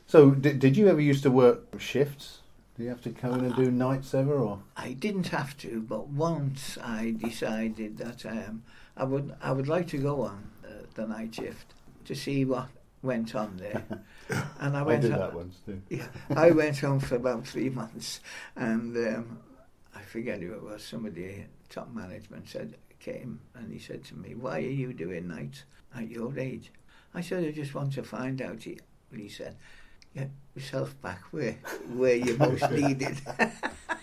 So, did you ever used to work shifts? Do you have to come in and do nights ever, or? I didn't have to, but once I decided that I would like to go on the night shift to see what went on there. And I did that once too. Yeah, I went home for about 3 months, and I forget who it was. Somebody top management came and he said to me, "Why are you doing nights at your age?" I said, "I just want to find out." He said, "Get yourself back where you're most needed."